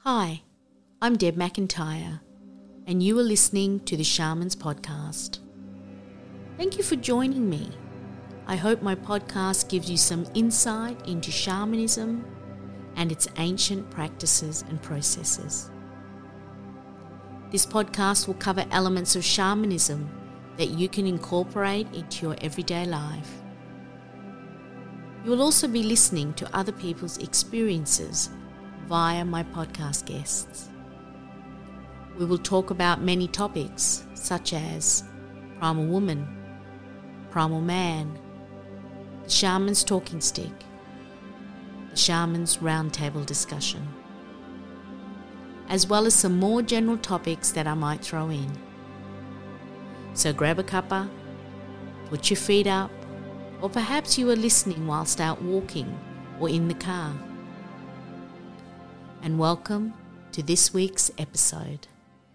Hi, I'm Deb McIntyre, and you are listening to the Shamans Podcast. Thank you for joining me. I hope my podcast gives you some insight into shamanism and its ancient practices and processes. This podcast will cover elements of shamanism that you can incorporate into your everyday life. You will also be listening to other people's experiences via my podcast guests. We will talk about many topics such as primal woman, primal man, the shaman's talking stick, the shaman's roundtable discussion, as well as some more general topics that I might throw in. So grab a cuppa, put your feet up, or perhaps you are listening whilst out walking or in the car. And welcome to this week's episode.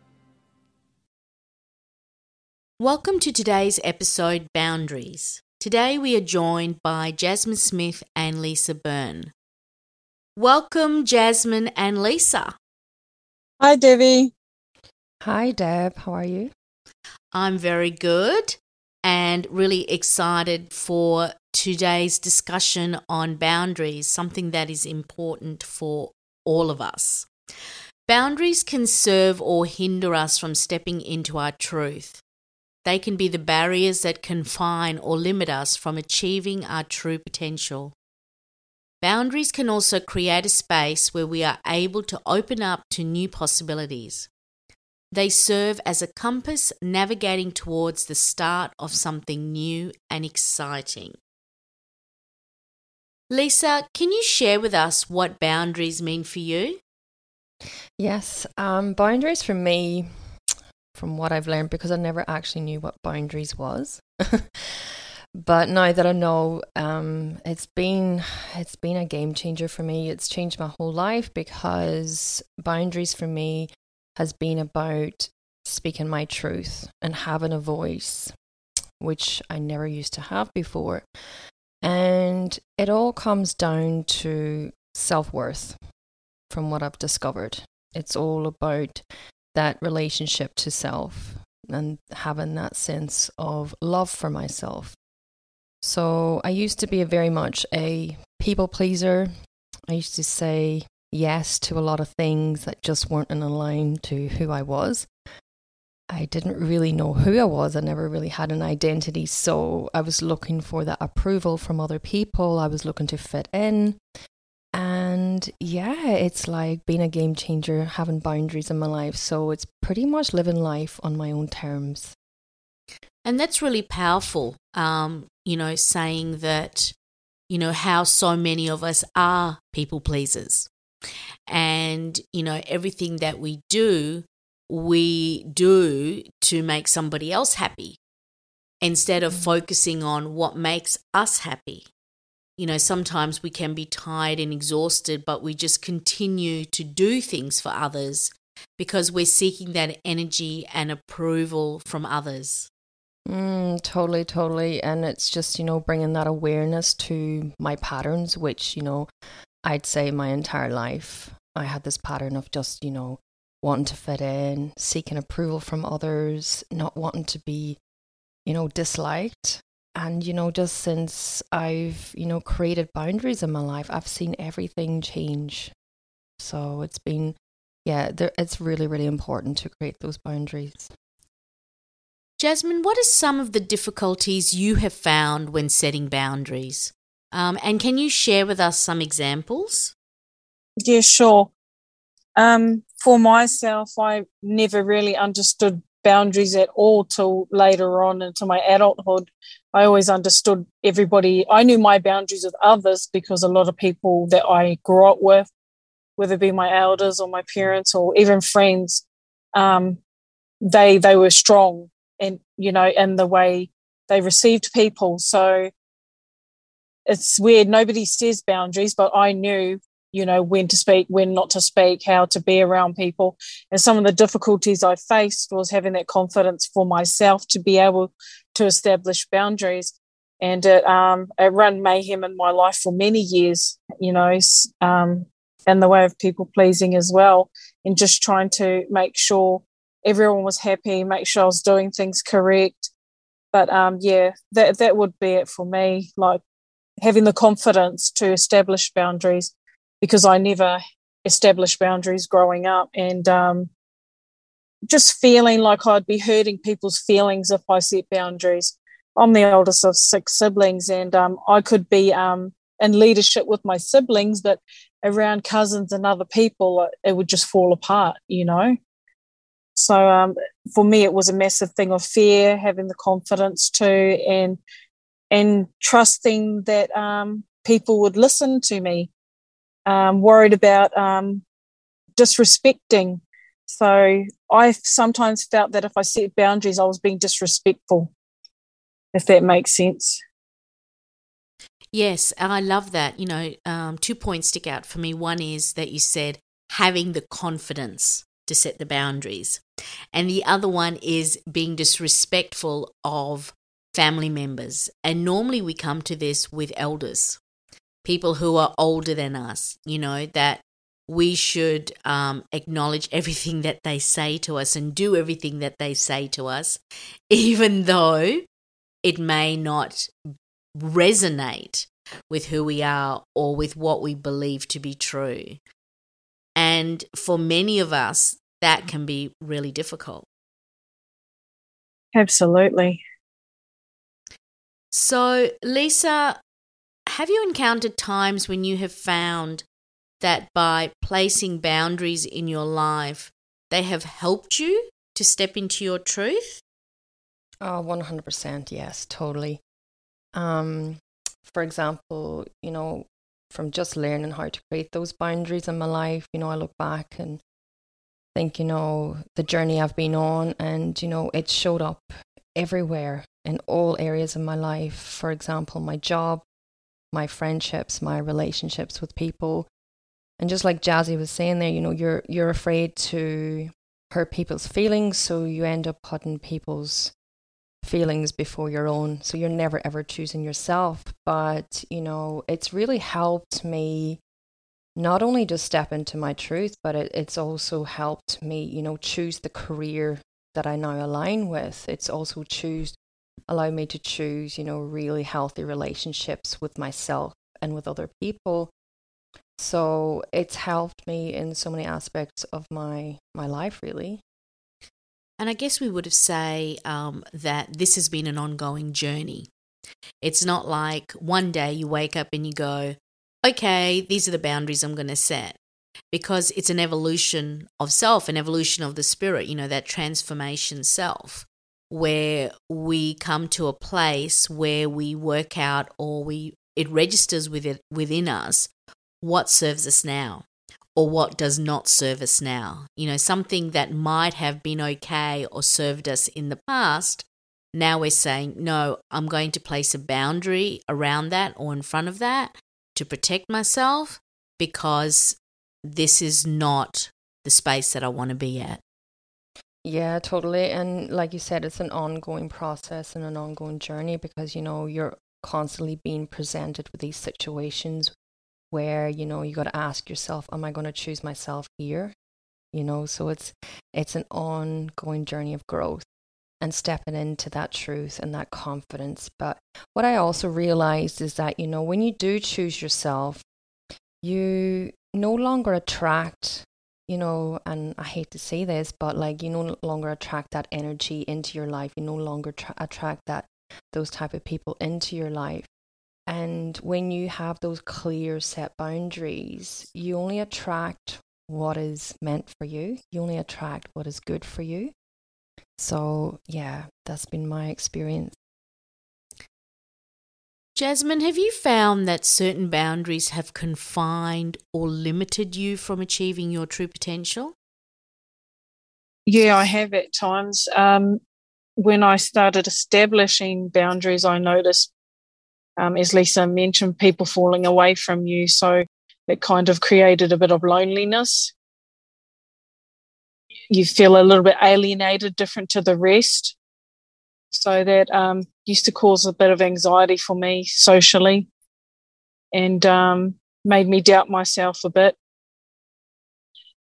Welcome to today's episode, Boundaries. Today we are joined by Jasmine Smith and Lisa Byrne. Welcome, Jasmine and Lisa. Hi, Debbie. Hi, Deb. How are you? I'm very good and really excited for today's discussion on boundaries, something that is important for all of us. Boundaries can serve or hinder us from stepping into our truth. They can be the barriers that confine or limit us from achieving our true potential. Boundaries can also create a space where we are able to open up to new possibilities. They serve as a compass navigating towards the start of something new and exciting. Lisa, can you share with us what boundaries mean for you? Yes, boundaries for me, from what I've learned, because I never actually knew what boundaries was. But now that I know, it's been a game changer for me. It's changed my whole life because boundaries for me has been about speaking my truth and having a voice, which I never used to have before. And it all comes down to self-worth, from what I've discovered. It's all about that relationship to self and having that sense of love for myself. So I used to be very much a people pleaser. I used to say yes to a lot of things that just weren't in line to who I was. I didn't really know who I was. I never really had an identity. So I was looking for that approval from other people. I was looking to fit in. And yeah, it's like being a game changer, having boundaries in my life. So it's pretty much living life on my own terms. And that's really powerful, saying that, how so many of us are people pleasers. And, everything that we do to make somebody else happy instead of focusing on what makes us happy. Sometimes we can be tired and exhausted, but we just continue to do things for others because we're seeking that energy and approval from others. Totally. And it's just, bringing that awareness to my patterns, which, I'd say my entire life, I had this pattern of just, wanting to fit in, seeking approval from others, not wanting to be, disliked. And, just since I've, created boundaries in my life, I've seen everything change. So it's been, it's really, really important to create those boundaries. Jasmine, what are some of the difficulties you have found when setting boundaries? And can you share with us some examples? Yeah, sure. For myself, I never really understood boundaries at all till later on into my adulthood. I always understood everybody. I knew my boundaries with others because a lot of people that I grew up with, whether it be my elders or my parents or even friends, they were strong and, and the way they received people. So it's weird. Nobody says boundaries, but I knew, when to speak, when not to speak, how to be around people. And some of the difficulties I faced was having that confidence for myself to be able to establish boundaries. And it ran mayhem in my life for many years, in the way of people pleasing as well, and just trying to make sure everyone was happy, make sure I was doing things correct. But that would be it for me, like having the confidence to establish boundaries, because I never established boundaries growing up, and just feeling like I'd be hurting people's feelings if I set boundaries. I'm the oldest of 6 siblings, and I could be in leadership with my siblings, but around cousins and other people, it would just fall apart, you know. So for me, it was a massive thing of fear, having the confidence to, and trusting that people would listen to me, worried about disrespecting. So I sometimes felt that if I set boundaries, I was being disrespectful, if that makes sense. Yes, I love that. 2 points stick out for me. One is that you said having the confidence to set the boundaries. And the other one is being disrespectful of family members. And normally we come to this with elders, people who are older than us, that we should acknowledge everything that they say to us and do everything that they say to us, even though it may not resonate with who we are or with what we believe to be true. And for many of us, that can be really difficult. Absolutely. So, Lisa, have you encountered times when you have found that by placing boundaries in your life, they have helped you to step into your truth? 100%, yes, totally. For example, from just learning how to create those boundaries in my life, I look back and think, the journey I've been on, and, it showed up everywhere in all areas of my life. For example, my job, my friendships, my relationships with people. And just like Jazzy was saying there, you're afraid to hurt people's feelings, so you end up putting people's feelings before your own. So you're never ever choosing yourself. But, it's really helped me not only to step into my truth, but it's also helped me, choose the career that I now align with. It's also allow me to choose, really healthy relationships with myself and with other people. So it's helped me in so many aspects of my life, really. And I guess we would have say that this has been an ongoing journey. It's not like one day you wake up and you go, okay, these are the boundaries I'm going to set. Because it's an evolution of self, an evolution of the spirit, that transformation self, where we come to a place where we work out, or it registers within us what serves us now or what does not serve us now. Something that might have been okay or served us in the past, now we're saying, no, I'm going to place a boundary around that or in front of that to protect myself, because this is not the space that I want to be at. Yeah, totally. And like you said, it's an ongoing process and an ongoing journey, because, you're constantly being presented with these situations where, you got to ask yourself, am I going to choose myself here? So it's an ongoing journey of growth and stepping into that truth and that confidence. But what I also realized is that, when you do choose yourself, you no longer attract, and I hate to say this, but you no longer attract that energy into your life. You no longer attract those type of people into your life. And when you have those clear set boundaries, you only attract what is meant for you. You only attract what is good for you. So yeah, that's been my experience. Jasmine, have you found that certain boundaries have confined or limited you from achieving your true potential? Yeah, I have at times. When I started establishing boundaries, I noticed, as Lisa mentioned, people falling away from you. So it kind of created a bit of loneliness. You feel a little bit alienated, different to the rest. So that used to cause a bit of anxiety for me socially, and made me doubt myself a bit.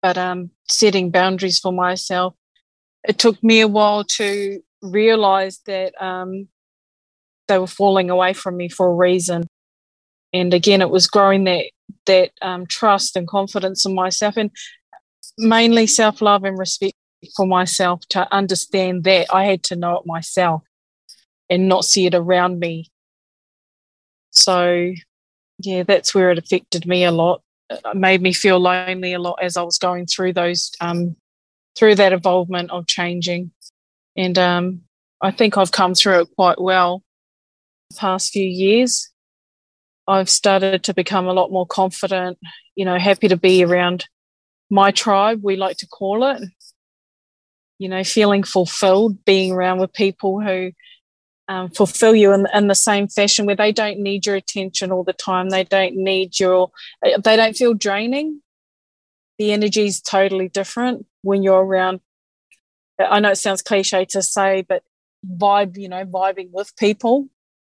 but setting boundaries for myself. It took me a while to realize that they were falling away from me for a reason. And again, it was growing that trust and confidence in myself, and mainly self-love and respect for myself, to understand that I had to know it myself and not see it around me. So, yeah, that's where it affected me a lot. It made me feel lonely a lot as I was going through through that involvement of changing. And I think I've come through it quite well the past few years. I've started to become a lot more confident, happy to be around my tribe, we like to call it, feeling fulfilled, being around with people who fulfill you in the same fashion, where they don't need your attention all the time. They don't feel draining. The energy is totally different when you're around. I know it sounds cliche to say, but vibing with people.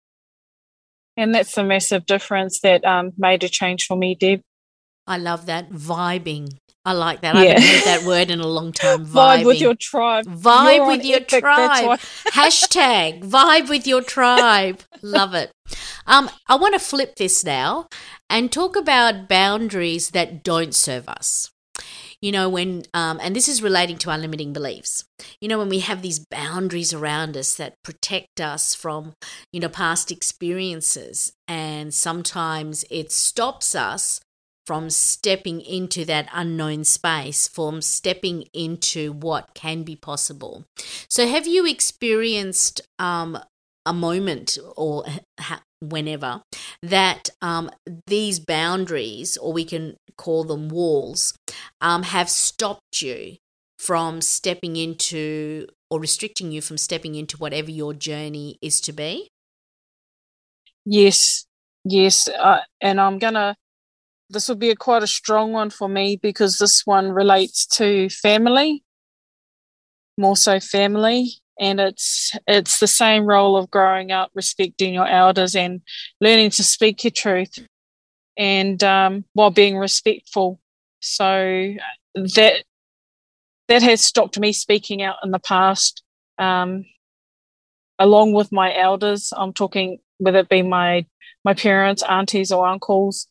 And that's the massive difference that made a change for me, Deb. I love that. Vibing. I like that. Yeah. I haven't heard that word in a long time. Vibe with your tribe. Vibe with your tribe. Hashtag vibe with your tribe. Love it. I want to flip this now and talk about boundaries that don't serve us. When, and this is relating to our limiting beliefs, when we have these boundaries around us that protect us from, past experiences, and sometimes it stops us from stepping into that unknown space, from stepping into what can be possible. So have you experienced a moment, or whenever, that these boundaries, or we can call them walls, have stopped you from stepping into, or restricting you from stepping into whatever your journey is to be? Yes. And this will be quite a strong one for me, because this one relates to family, more so family. And it's the same role of growing up, respecting your elders and learning to speak your truth, and while being respectful. So that has stopped me speaking out in the past, along with my elders. I'm talking whether it be my parents, aunties or uncles.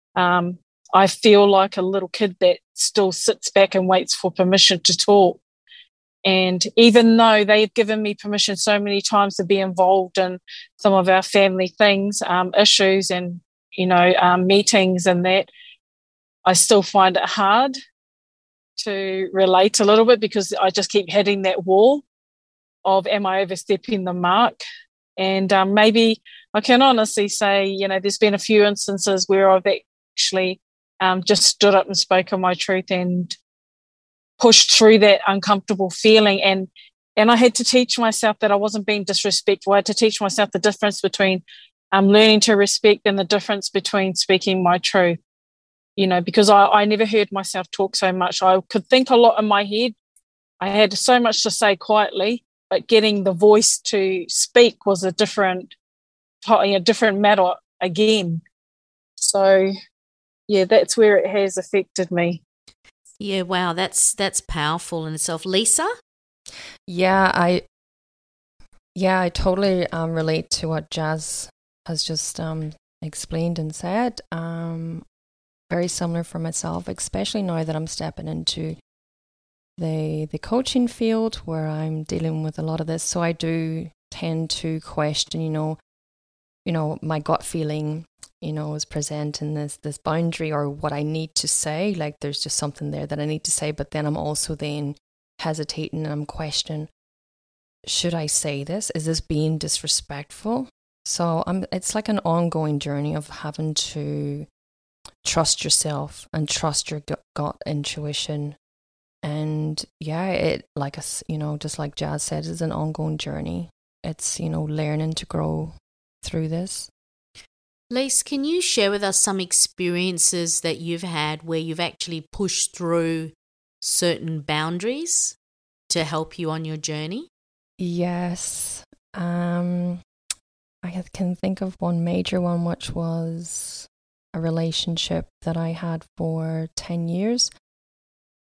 I feel like a little kid that still sits back and waits for permission to talk. And even though they've given me permission so many times to be involved in some of our family things, issues and, meetings and that, I still find it hard to relate a little bit, because I just keep hitting that wall of, am I overstepping the mark? And maybe I can honestly say, there's been a few instances where I've actually just stood up and spoken my truth and pushed through that uncomfortable feeling. And I had to teach myself that I wasn't being disrespectful. I had to teach myself the difference between learning to respect and the difference between speaking my truth, because I never heard myself talk so much. I could think a lot in my head. I had so much to say quietly, but getting the voice to speak was a different matter again. So, yeah, that's where it has affected me. Yeah, wow, that's powerful in itself. Lisa? Yeah, I totally relate to what Jazz has just explained and said. Very similar for myself, especially now that I'm stepping into the coaching field, where I'm dealing with a lot of this. So I do tend to question, my gut feeling, is presenting this boundary, or what I need to say. Like, there's just something there that I need to say, but then I'm also then hesitating, and I'm questioning, should I say this? Is this being disrespectful? So it's like an ongoing journey of having to trust yourself and trust your gut intuition. And yeah, it, like just like Jazz said, it's an ongoing journey. It's, learning to grow through this. Lise, can you share with us some experiences that you've had where you've actually pushed through certain boundaries to help you on your journey? Yes. I can think of one major one, which was a relationship that I had for 10 years.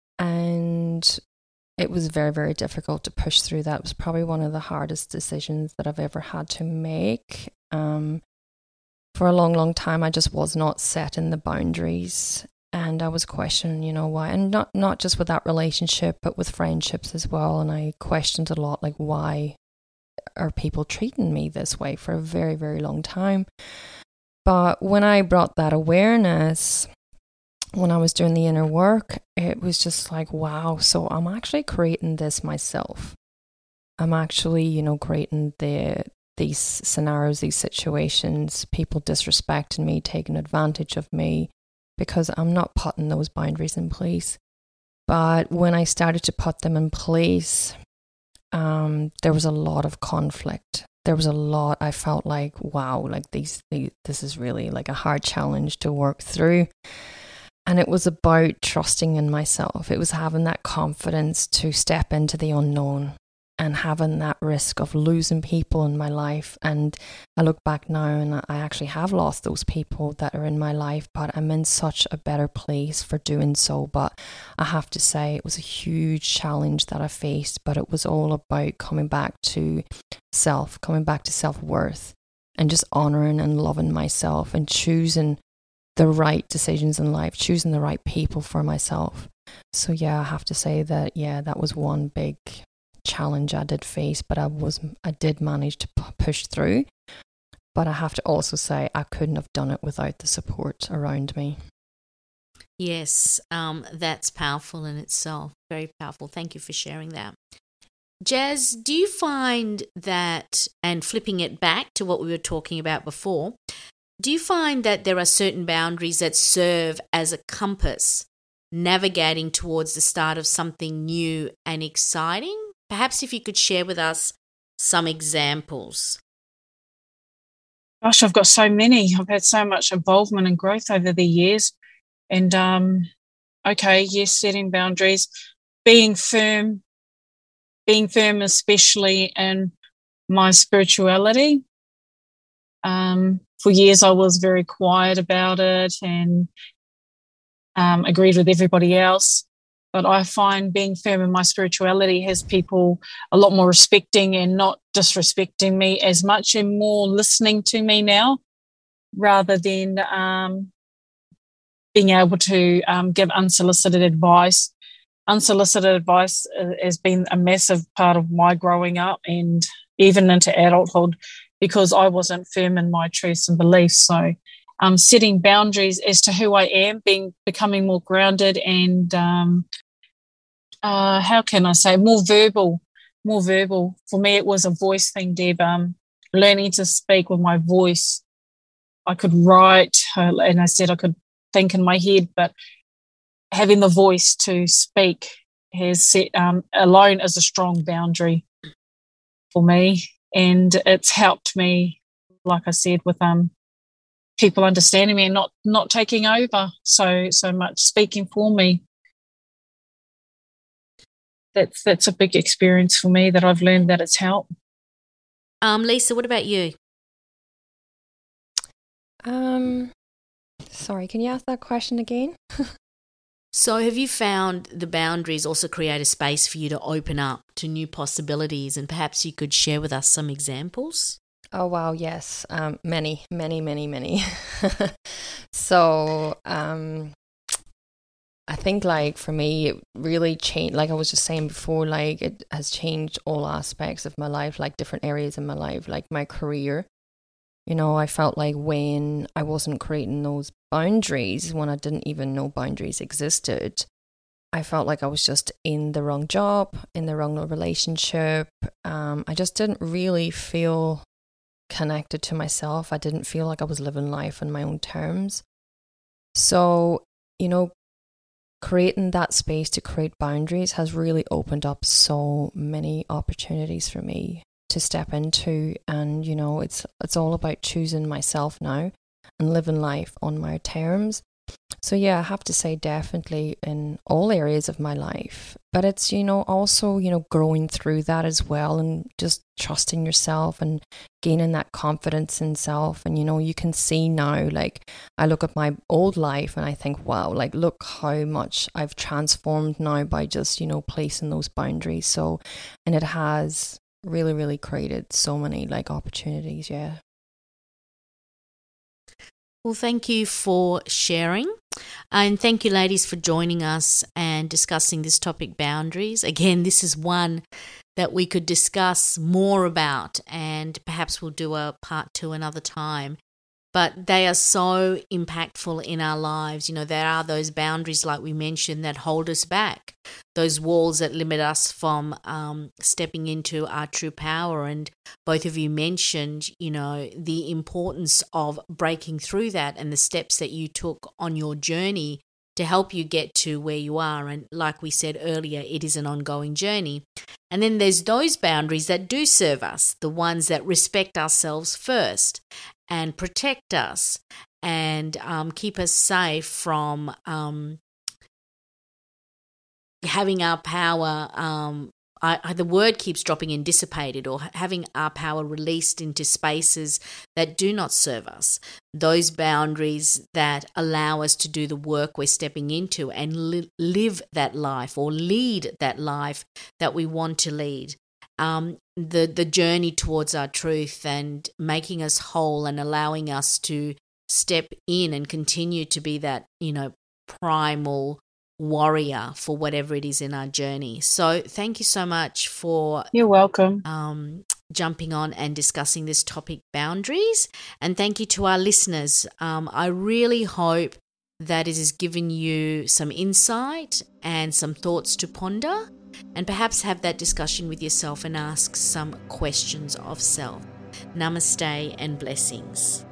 And it was very, very difficult to push through that. It was probably one of the hardest decisions that I've ever had to make. For a long, long time, I just was not setting the boundaries. And I was questioning, why. And not just with that relationship, but with friendships as well. And I questioned a lot, like, why are people treating me this way for a very, very long time? But when I brought that awareness, when I was doing the inner work, it was just like, wow, so I'm actually creating this myself. I'm actually, creating these scenarios, these situations, people disrespecting me, taking advantage of me, because I'm not putting those boundaries in place. But when I started to put them in place, there was a lot of conflict. There was a lot, I felt like, wow, like this is really like a hard challenge to work through. And it was about trusting in myself. It was having that confidence to step into the unknown and having that risk of losing people in my life. And I look back now and I actually have lost those people that are in my life, but I'm in such a better place for doing so. But I have to say it was a huge challenge that I faced, but it was all about coming back to self-worth, and just honoring and loving myself and choosing the right decisions in life, choosing the right people for myself. So yeah, I have to say that, that was one big challenge I did face, but I did manage to push through. But I have to also say I couldn't have done it without the support around me. Yes, that's powerful in itself. Very powerful. Thank you for sharing that. Jazz, do you find that, and flipping it back to what we were talking about before, do you find that there are certain boundaries that serve as a compass navigating towards the start of something new and exciting? Perhaps if you could share with us some examples. Gosh, I've got so many. I've had so much involvement and growth over the years. And, setting boundaries, being firm, especially in my spirituality. For years, I was very quiet about it and agreed with everybody else. But I find being firm in my spirituality has people a lot more respecting and not disrespecting me as much, and more listening to me now, rather than being able to give unsolicited advice. Unsolicited advice has been a massive part of my growing up and even into adulthood, because I wasn't firm in my truths and beliefs. So setting boundaries as to who I am, becoming more grounded and, how can I say, more verbal. For me, it was a voice thing, Deb, learning to speak with my voice. I could write, and I said I could think in my head, but having the voice to speak has set, alone is a strong boundary for me. And it's helped me, like I said, with people understanding me and not taking over so much, speaking for me. That's a big experience for me that I've learned that it's helped. Lisa, what about you? Sorry, can you ask that question again? So have you found the boundaries also create a space for you to open up to new possibilities, and perhaps you could share with us some examples? Oh, wow, yes. Many. So I think, like, for me, it really changed, like I was just saying before, like it has changed all aspects of my life, like different areas in my life, like my career. I felt like when I wasn't creating those boundaries, when I didn't even know boundaries existed, I felt like I was just in the wrong job, in the wrong relationship. I just didn't really feel connected to myself. I didn't feel like I was living life on my own terms. So, creating that space to create boundaries has really opened up so many opportunities for me to step into. And it's all about choosing myself now and living life on my terms, So yeah, I have to say definitely in all areas of my life. But it's, also, growing through that as well and just trusting yourself and gaining that confidence in self. And, you can see now, like, I look at my old life and I think, wow, like, look how much I've transformed now by just, placing those boundaries. So, and it has really, really created so many, like, opportunities. Yeah. Well, thank you for sharing. And thank you, ladies, for joining us and discussing this topic, boundaries. Again, this is one that we could discuss more about, and perhaps we'll do a part 2 another time. But they are so impactful in our lives. There are those boundaries, like we mentioned, that hold us back, those walls that limit us from stepping into our true power. And both of you mentioned, the importance of breaking through that and the steps that you took on your journey to help you get to where you are. And like we said earlier, it is an ongoing journey. And then there's those boundaries that do serve us, the ones that respect ourselves first and protect us and keep us safe from having our power, the word keeps dropping in, dissipated, or having our power released into spaces that do not serve us. Those boundaries that allow us to do the work we're stepping into and live that life or lead that life that we want to lead. The journey towards our truth and making us whole and allowing us to step in and continue to be that, primal warrior for whatever it is in our journey. So thank you so much for You're welcome. Jumping on and discussing this topic, boundaries. And thank you to our listeners. I really hope that it has given you some insight and some thoughts to ponder, and perhaps have that discussion with yourself and ask some questions of self. Namaste and blessings.